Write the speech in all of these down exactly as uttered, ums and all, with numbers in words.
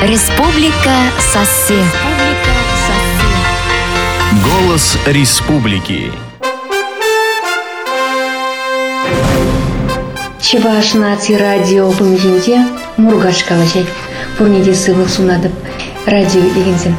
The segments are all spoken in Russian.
Республика Сассе. Голос республики. Чеваш наци радио помещенде Мургаш калачай. Пурнеде сывыл сунадып радио дегенсен.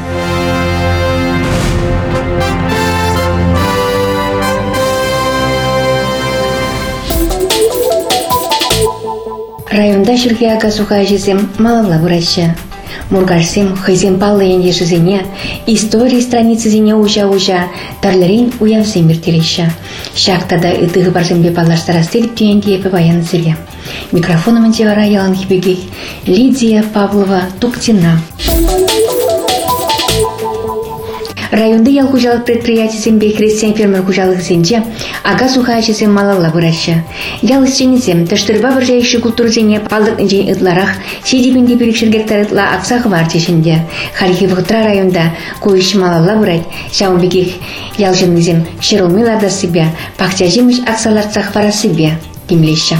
Районда ширге ага суха жесем малавла выраща. Мургашсем хызем паллы енде жизене, истории страницы зене ужа-ужа, тарлерин уявсем вертелеща. Шактада ытыгы барзембе паллаш старастеліп түйенге епі баяны сірге. Микрофоном антивара ялан хибегей Лидия Павлова Туктина. Районда ял хужалық предприятиесембе крестьян фермер хужалық зенде ага суха жесем малавла выраща. Ял истенесем таштырба выржайши культур зене палдық инжен ытларах седебенде берекшір гектар ытла аксағы бар чешінде. Харихи вғытра районда койыш малавла вырать, шаумбегех ял жемнезем шерулмиларда себе, пахтя жемеш аксаларцах вара себе, кемлеща.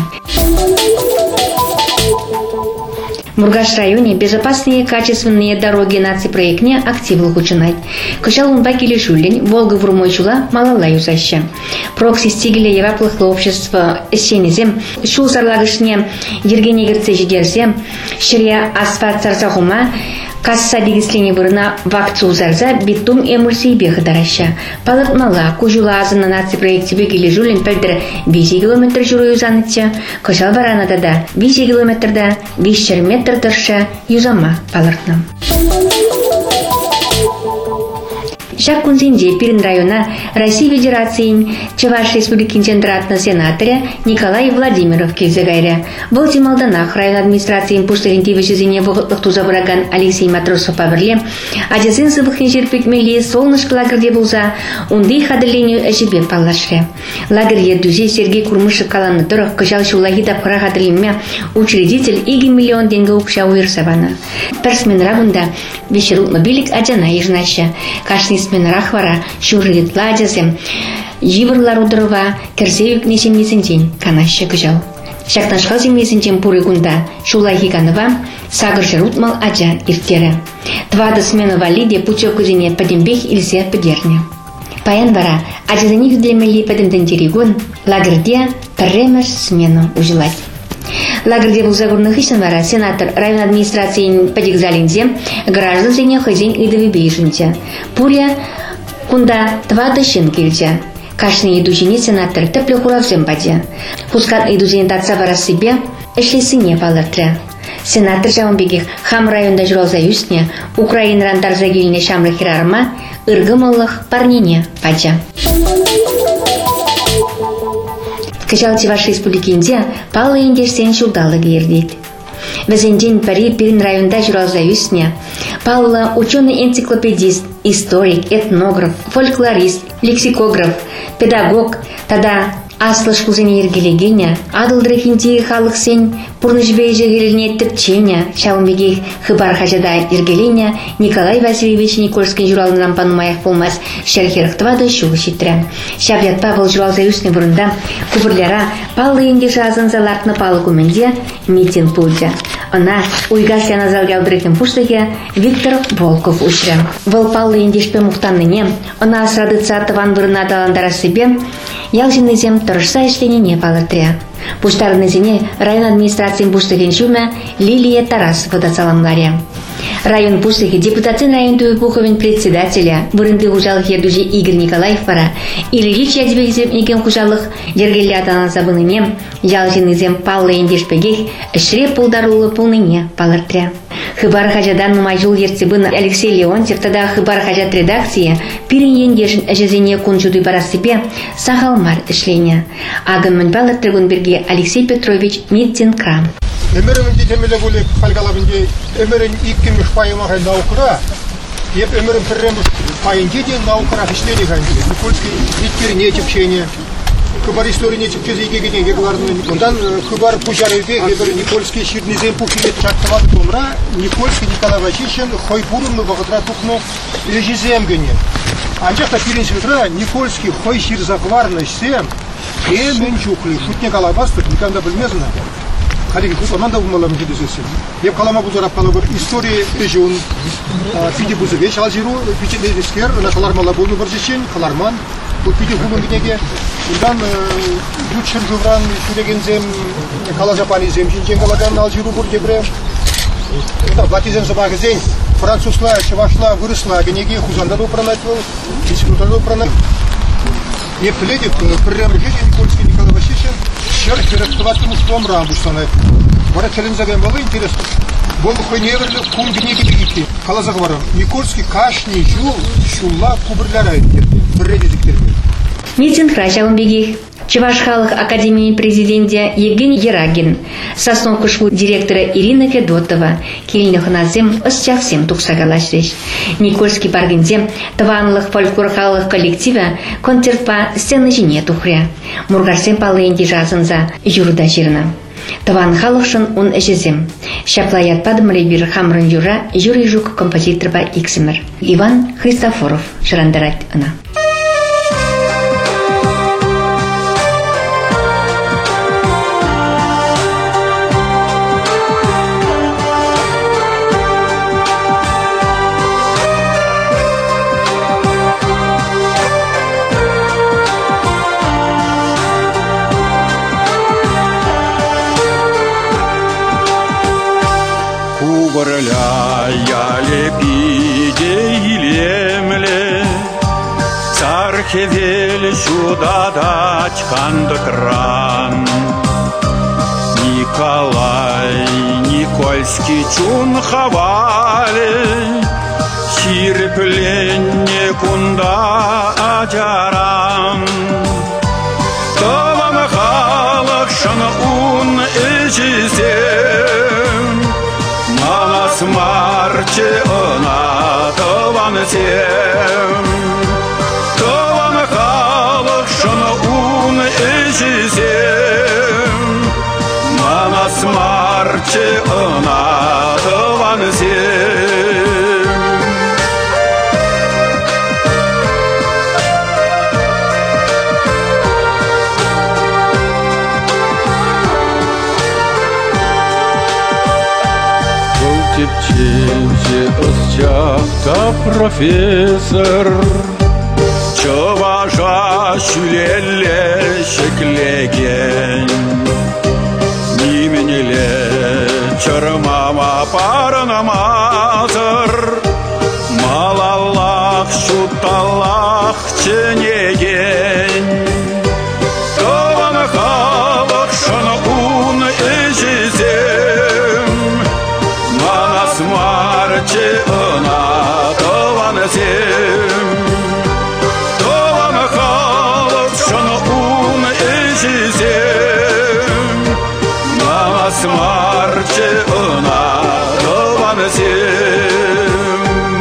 В Мургаш районе безопасные качественные дороги наци-проектне активно учинать. Кышал он бакили шулень, Волга в Румойчула малала юзаща. Прокси стигили еваплыхло общество эсенезем, шул сарлагышне ергене герце жидерзем, ширя асфальт сарзахума, касса дегислени вырна вакцу зарза битум эмульсии беха дараща. Палат мала, кужула азына наци-проекте бегили жулень пельдер бес километр журу юзанытча, кышал барана дада бес километрда бес метр дырша юзама палыртнам. Шак кунзинде Пирин района России Федерации Чуваш Республики Центратна сенаторя Николай Владимиров Кельзегайря. Был Тималданах район администрации Пуштагинти вычезение вохотлых тузабраган Алексей Матросов Паверле, а дезинсовых нежерпик мели солнышко лагерде булза, унды хадырлению эжибе паллашре. Лагерде дузе Сергей Курмышев каланны дорог кышал шулахида пара хадырлеме учредитель иги миллион деньги укша уирсавана. Персмен рагунда вечерут мобилик аджана ежнаща. Кашни смен рахвара шурит ладязем, живырлар удрова, керсеюк несемнесен день, канаща гжал. Шактаншхал землесен день пуры гунда, шулахи канова, сагыр жирутмал аджа иртера. Твада смена валиде пучок кузине падембех ильзе подерне. Паян вара, аджазани видлемели падемден дерегон, лагерде перремеш смену ужилать. Лагерде был загорных вара, сенатор район администрации Падикзалинзе, граждан зене хозяин идовы бейжинте. Пуря кунда два дощен кильте. Кашный идущий сенатор тепло хуравзем паде. Пускат идущий татса вара себе, эшли сыне палыртре. Сенатор жаумбегих хам районда журал заюсне, Украин рандар загильне шамры хирарма, ыргымылых парнине паде. Кычал Чуваш Республики Индия палы индерсен шулдалы гердит. Везенден пари Пирин районда журал заюсне, палла ученый-энциклопедист, историк, этнограф, фольклорист, лексикограф, педагог, тада аслыш кузыне ергелегене, адылдрых инди халық сен пурнышбейже геліне тіпчене, шаумбеге хыбар хажада ергелене, Николай Васильевич Никольский журалынан панумаях болмас, шерхерықтвады шуғы шитрі. Шаблят Павел журал заюсне бұрында, кубырляра палы инди жазын залартны палы күменде митинг пулды. Она уйгас яна залгалдрыхын пуштыге Виктор Волков ушры. Вол палы индишпе мухтанныне, она асрадыца атыван бұрына даландара себе, ялжинный зем тұрышса ішленіне палыртыря. Пуштарыны зене район администрациян пуштыген шума Лилия Тарасова да саламларя. Район пуштыге депутатын район Туйпуховен председателя вырынды хужалық ердужи Игорь Николаев пара, Ильич ядбегізепнеген хужалық дергелі атанан забыныне ялжинный зем паллы ендешпегех ішре пулдарулы пулныне палыртыря. Хыбар хажадан майжул ерцебын Алексей Леонтьев тада хыбар хажат редакция пирин ендешін әжезене кунжуды бара себе сағалмар ішлене. Агын мін палыртыргын берге Алексей Петрович Митин Крам. Эмерин дитемеле булек халгалабынде эмерин иккимиш пайымахай наукра, еп эмерин перремиш пайынде де наукра хишлени ханде. Никольский иткер не чепчене, хыбар история не чепчезе иге гене геглардын. Ондан хыбар пужареве ебер Никольский ширнизем пухилет чактават томра, Никольский Николай Васильевич хойпурын вагытра тухну лежизем гене. Анчакта пирин светра Никольский хой шир захварный сем, эмен чухли, шутне калабастык, никогда білмезна. халиги кусаманда умалам жидесеси. Еп калама бузарап кала бир история регион пиди бузы веш алжиру пичи дескер на калармала болну бир жешен каларман. Бу пиди хулун гинеге Урдан Дучер Жувран Шуреген зем Калажапани зем Шинчен Калаган Алжиру Бурдебре это Батизен Забагазень французла Чевашла выросла генеги Хузанда допранатвал Института допранат не пледит прям жизнь Никольский Николай Васильевич шер перехватывал в рамбуштаны вора челензаген было интересно был хойневерлы кун генеги бигити Калазагвара Никольский кашни жул шулла кубырлярай бредизиктербе Митинг Рачалымбеги, Чуваш халық академии президенте Евгений Ерагин, Сосновка школ директора Ирина Федотова, Кельнихназем Осчавсем Туксагалашреш, Никольский баргензем, Таванлых фольклор халық коллектива, концертпа сцены жіне тухря, Мургарсем палыенди жазынза, юрда жирна. Таван халықшын он эжезем, Шаплаят падымлы бір хамрын юра, юрий жук композиторба иксимер. Иван Христофоров, жырандарат ына. Кубырляя лепиде илемле, царь хевель сюда дать кандыкран. Николай Никольский чун хавали, сирпленне кунда атярам. Таван халық шана ун эжизем, Смарче она таван сем, таван халық шана ун эжизем, мана смарче она таван сем. Тепченче ысчакта профессор, Чуважа шүлелле шеклеген, Нименеле чармама парнамазыр, Малаллах шуталлах ченеген, Таван халық шана ун эжизем, Смарче она таван сем, таван халық шана ун эжизем, мана смарче она таван сем.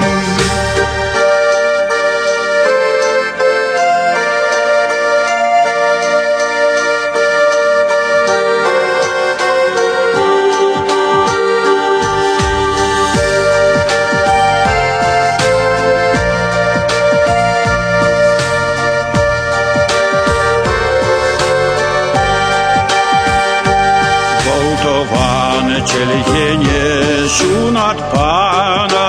Челхене шунат пана,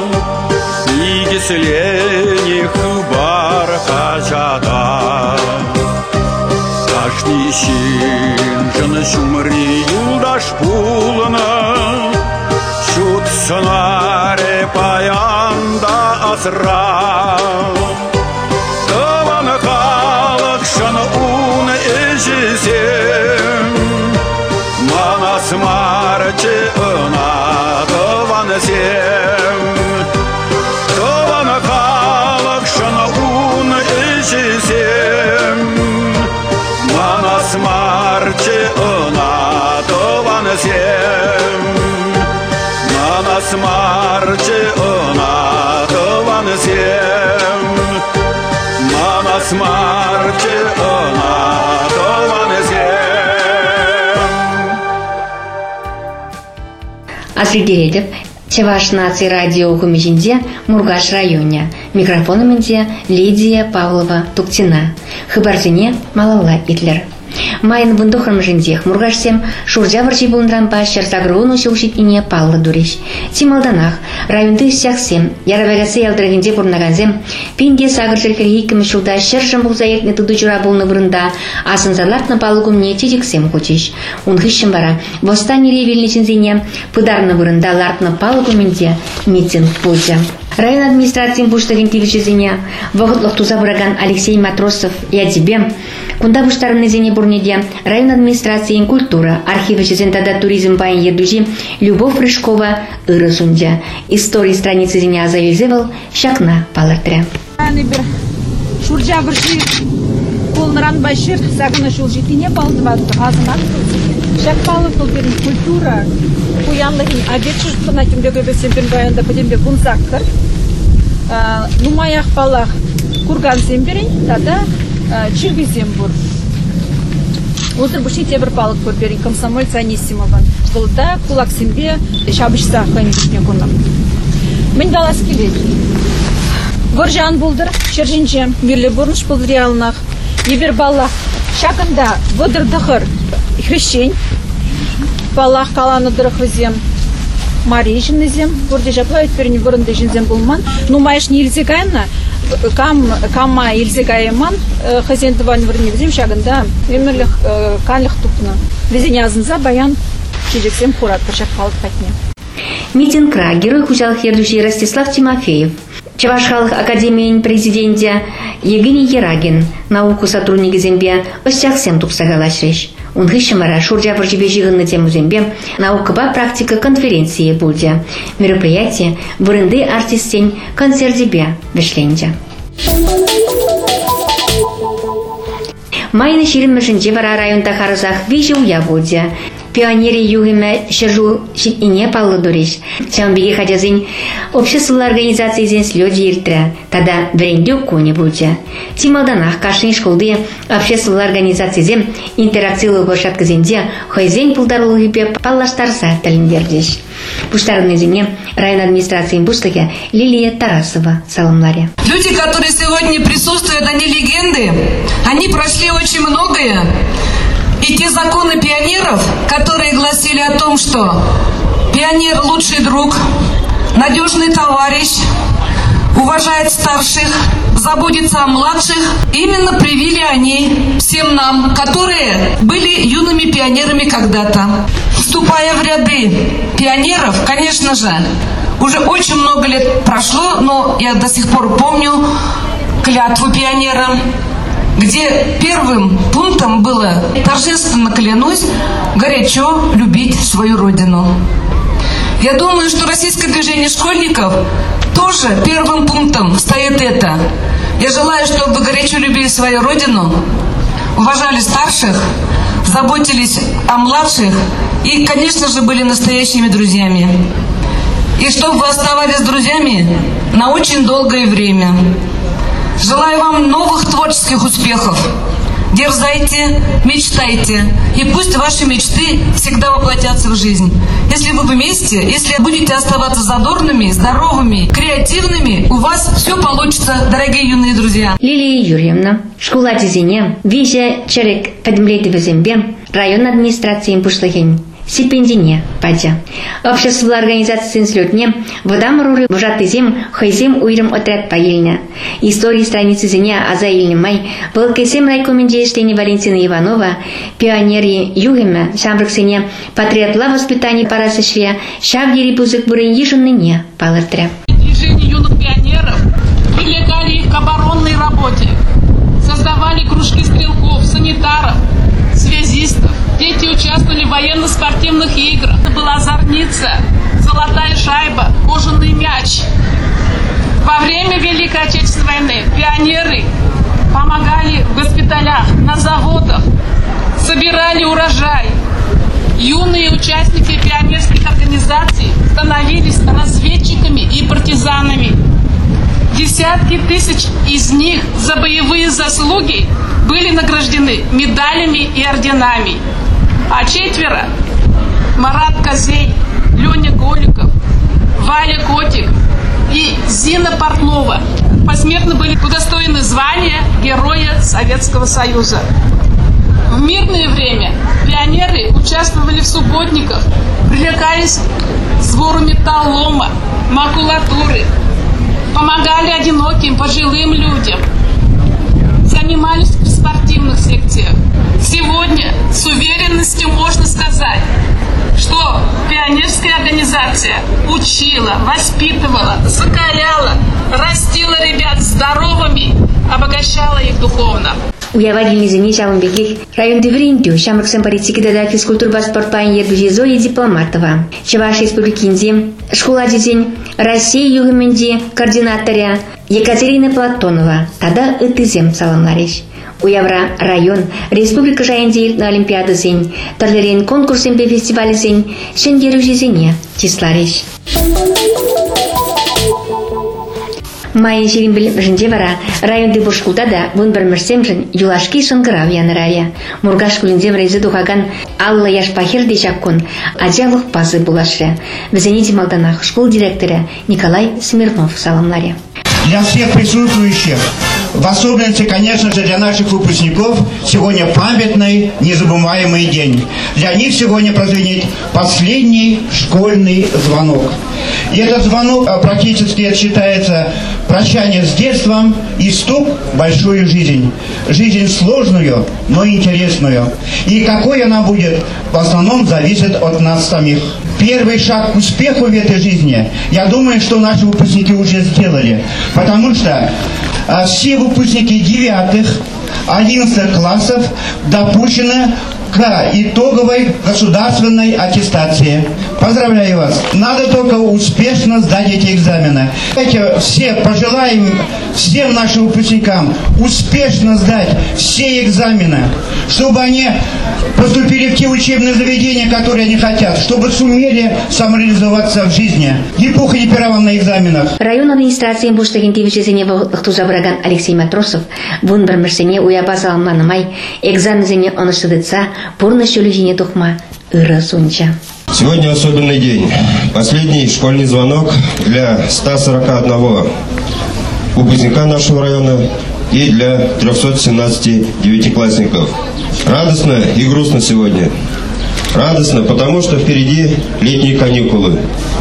Игислених бар хажада, Кашнишин жын шумри юлдаш пулна, Шут сынаре паянда асра, Таван халық шаны ун эжизем, Мана смарче она таван сем, таван халық шана ун эжизем, Мана смарче она таван сем, Мана смарче она таван сем, Мана смарче она таван сем. Асылдередіп, Чеваш наци радио Хумижинде, Мургаш районе. Микрофонымынде Лидия Павлова Туктина. Хыбарзине Малала Итлер. Майын вындохрам жендех мургашсем шуржа варчи булндран пащар загрывону шелшит ине паллы дуриш. Тималданах районды сяксем яравагасе ялдрагенде бурнаганзем пинде сагыр жеркерги ким шулда шержам булзаек не туду жура булны вырында асынзалартна палыгумне тедексем хочеш. Унхищем бара восстание ревельничензине пыдарны вырында лартна палыгуменде митинг пульза. Район администрациян буштагин тигичезине вогытлык туза бураган Алексей Матросов ядибе кунда буштарны зене бурнеде район администрациян культура архивы чезентада туризм паян едужи Любовь Рыжкова ырысунде истории страницы зене азавизевал шакна палыртре. Шуржа вырши полныран башир сагына шулжитине балдыватты азынат шакпалы пылдырын культура куянлыгын обетшиш пынатимдегі бесемпен баянда подембе бунзактыр нумаях палах курган семберин тада чиргизем бур Озыр буши тебір палық көрберин комсомольца Анисимован жылда кулак сембе шабышса ханишне кунам мен далас келет Горжан булдыр шержинчем мирле бурныш булдыр ялнах ебер баллах шакында водыр дыхыр хрещень баллах каланы дырыхызем Мария жинезем бурде жаплайт перни бурынды жинзем булман ну маеш не илзегайна кам кама илзегайман хазендыван вырневзем шагында өмірлік канлық тупна везене азынза баян чижексем хурат пыршак палык патне Митингра герой хужалых едущий Ростислав Тимофеев Чаваш халық академиян президенте Евгений Ерагин науку сотрудники зембе остяксем тупсагалашреш. Унхищамара шуржа варжибе жиганны тему зембе наукаба практика конференции буде. Мероприятие вырынды артистень концертебе вешленде. Майны ширин мышынче вара районда харызах вижу я буде. Пионери югиме шержу ине паллы дуриш. Чамбиги хадязин общество организации зен слёди иртре. Тада врендю коне буде. Тималданах кашин школды общество организации зен интеракциялы боршатка зенде хойзен пулдарулы гипе паллаштарса талиндердеш. Пуштарный зене район администрации Буштаге Лилия Тарасова саламларе. Люди, которые сегодня присутствуют, они легенды. Они прошли очень многое. И те законы пионеров, которые гласили о том, что пионер – лучший друг, надежный товарищ, уважает старших, заботится о младших, именно привили они всем нам, которые были юными пионерами когда-то. Вступая в ряды пионеров, конечно же, уже очень много лет прошло, но я до сих пор помню клятву пионера, где первым пунктом было «торжественно клянусь горячо любить свою родину». Я думаю, что российское движение школьников тоже первым пунктом стоит это. Я желаю, чтобы вы горячо любили свою родину, уважали старших, заботились о младших и, конечно же, были настоящими друзьями. И чтобы вы оставались друзьями на очень долгое время. Желаю вам новых творческих успехов. Дерзайте, мечтайте. И пусть ваши мечты всегда воплотятся в жизнь. Если вы вместе, если будете оставаться задорными, здоровыми, креативными, у вас все получится, дорогие юные друзья. Лилия Юрьевна, школа Тизине, Визя Черек Падмлейты Везембе, район администрации Пушлахень. Стипендине, падя. Общество организации слетне, вода маруры, вожатый зем, хайзем уйрем отряд паильня. Истории страницы зеня азаильни май, волкесем райкоменде штени Валентина Иванова, пионерии югеме, шамраксене, патриотла воспитания парасышве, шавдери пузык бурын еженныне, палыртре. Движение юных пионеров привлекали их к оборонной работе, создавали кружки стрелков, санитаров, связистов. Дети участвовали в военно-спортивных играх. Это была зорница, золотая шайба, кожаный мяч. Во время Великой Отечественной войны пионеры помогали в госпиталях, на заводах, собирали урожай. Юные участники пионерских организаций становились разведчиками и партизанами. Десятки тысяч из них за боевые заслуги были награждены медалями и орденами. А четверо – Марат Козей, Леня Голиков, Валя Котик и Зина Портнова – посмертно были удостоены звания Героя Советского Союза. В мирное участвовали в субботниках, привлекались к сбору металлолома, макулатуры, помогали одиноким, пожилым людям, занимались в спортивных секциях. Сегодня с уверенностью можно сказать, что пионерская организация учила, воспитывала, закаляла, растила ребят здоровыми, обогащала их духовно. Уявадильный зене Шалымбеклих район Девринтю, Шамраксен политикада физкультура спорт паиньер Дужизои Дипломатова. Чувашской республики Инди, школа дизень России Югоменди координаторя Екатерина Платонова. Тада ытызем саламлариш. Уявра район республика Жайынди на Олимпиада зень, тарлерен конкурсен бе фестиваль зень, шенгеру жизене числариш. Майын шерин білім жінде бара, районды бошкулда да бұн бір мірсемжін юлашки шыңғырав янырая. Мургаш күлінде врейзі дұғаган Алла Яшпахер дешаккон ажалых пазы булашы. Візенеде Малданах школ директоры Николай Смирнов саламларе. Для всех присутствующих, в особенности, конечно же, для наших выпускников, сегодня памятный, незабываемый день. Для них сегодня прозвенит последний школьный звонок. И этот звонок практически считается прощание с детством и вступ в большую жизнь. Жизнь сложную, но интересную. И какой она будет, в основном зависит от нас самих. Первый шаг к успеху в этой жизни, я думаю, что наши выпускники уже сделали. Потому что а, все выпускники девятых, одиннадцатых классов допущены к итоговой государственной аттестации. Поздравляю вас. Надо только успешно сдать эти экзамены. Давайте все пожелаем всем нашим выпускникам успешно сдать все экзамены, чтобы они поступили в те учебные заведения, которые они хотят, чтобы сумели самореализоваться в жизни. Ни пуха, ни пера вам на экзаменах. Район администрации Буштагин Тивичезене Вахтузабраган Алексей Матросов вон бір мірсене уяба саламланымай экзамензене оныштыдыца полностью людине тухма ыры сунча. Сегодня особенный день. Последний школьный звонок для ста сорока одного выпускника нашего района и для трёхсот семнадцати девятиклассников. Радостно и грустно сегодня. Радостно, потому что впереди летние каникулы.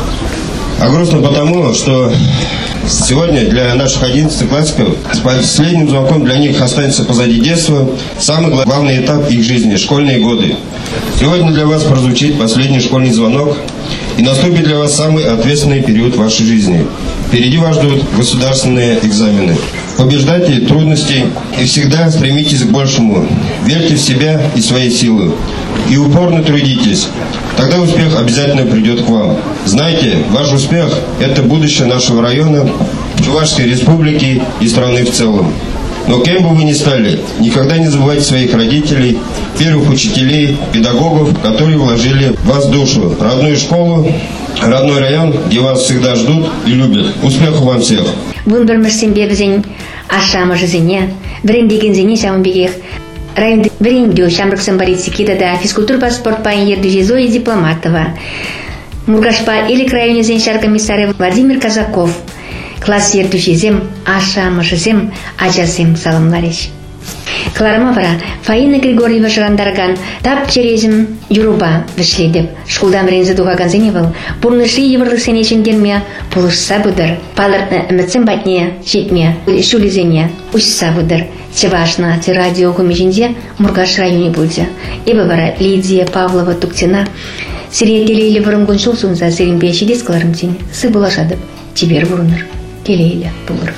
А грустно потому, что сегодня для наших одиннадцатиклассников с последним звонком для них останется позади детство, самый главный этап их жизни – школьные годы. Сегодня для вас прозвучит последний школьный звонок, и наступит для вас самый ответственный период вашей жизни. Впереди вас ждут государственные экзамены. Побеждайте трудности и всегда стремитесь к большему. Верьте в себя и свои силы. И упорно трудитесь. Тогда успех обязательно придет к вам. Знайте, ваш успех – это будущее нашего района, Чувашской республики и страны в целом. Но кем бы вы ни стали, никогда не забывайте своих родителей, первых учителей, педагогов, которые вложили в вас душу, родную школу, родной район, где вас всегда ждут и любят. Успехов вам всех! Район Врендю, Шамраксен политикида да физкультура спорт паиньер Дужизои Дипломатова. Мургашпа или к районе зеншар комиссары Владимир Казаков. Класс Ердушизем, Аша Машизем, Аджасем саламлариш. Кларамавра, Фаина Григорьева Шарандарган, тап черезем Юруба вышледеп. Шкулдан врензе дугаган зеневал, пурныши еврлы сенеченгенме, полушса будар, палыртны үмітсен батне, жетме, шулизене, ушса будар. Чевашна, те радио гумежинде, Мургаш районе буде. Эбі бара Лидия Павлова Туктина, сирия телейлі вырымгун шул сунса сиренбе шидес кыларымтен, сы булашадып, тибер вурыныр, телейлі булыр.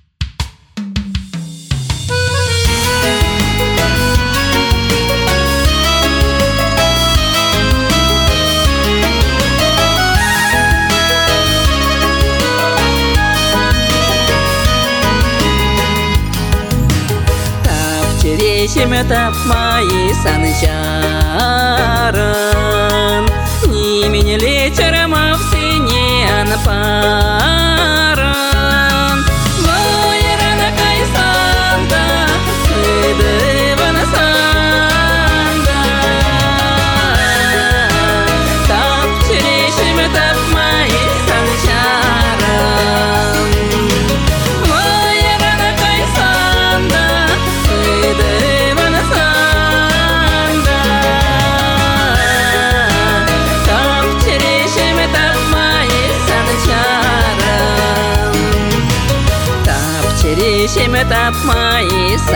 Черешеме тапмай санычарын, Нимене лечерема всене анпарын. Войрана кайсанда, сыдывана санда. Тап черешеме тапмай санычарын, Войрана кайсанда, сыдывана санда. тапмай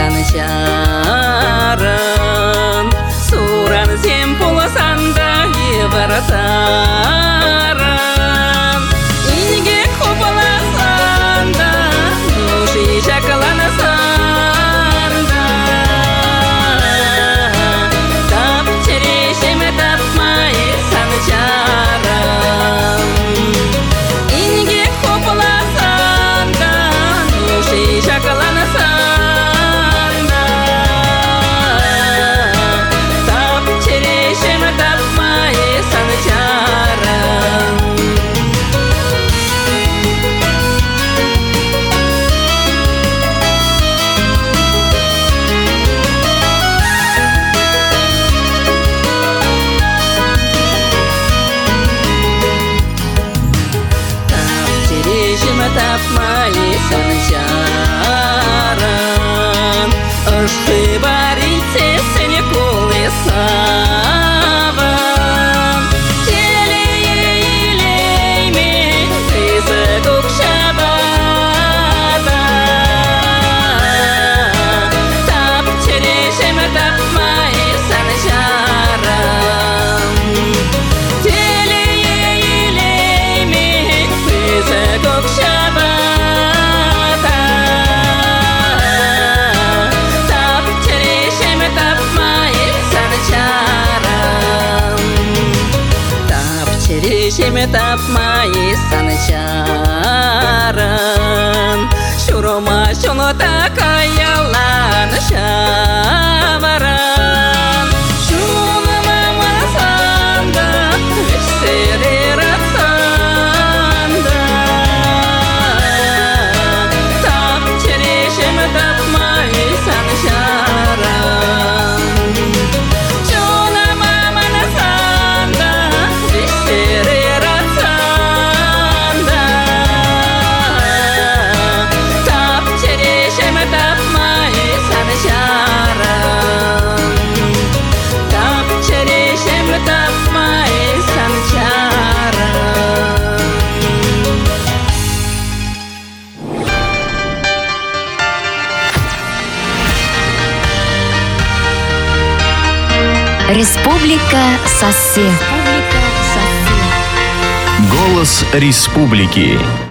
санчарын суран сен болсанда баратарын иге копаласанда нуши шакаланасанда тап черешеме тапмай санчарын иге копаласанда нуши шакаланасанда тап черешеме тапмай санчарын Черешеме тапмай санчарын Ышты барице сене колесавын Телейлеймен кызы көкшабада Тап черешеме тапмай санчарын Телейлеймен кызы көкшабада Тап черешеме тапмай санчарын Тап черешеме тапмай санчарын Шурума шуну такаялан шабарын Шуну мамасанда серер атсанда Тап черешеме тапмай санчарын Шуну мамасанда серер атсанда Тап черешеме тапмай санчарын Тап черешеме тапмай санчарын Республика Сассе. Голос республики.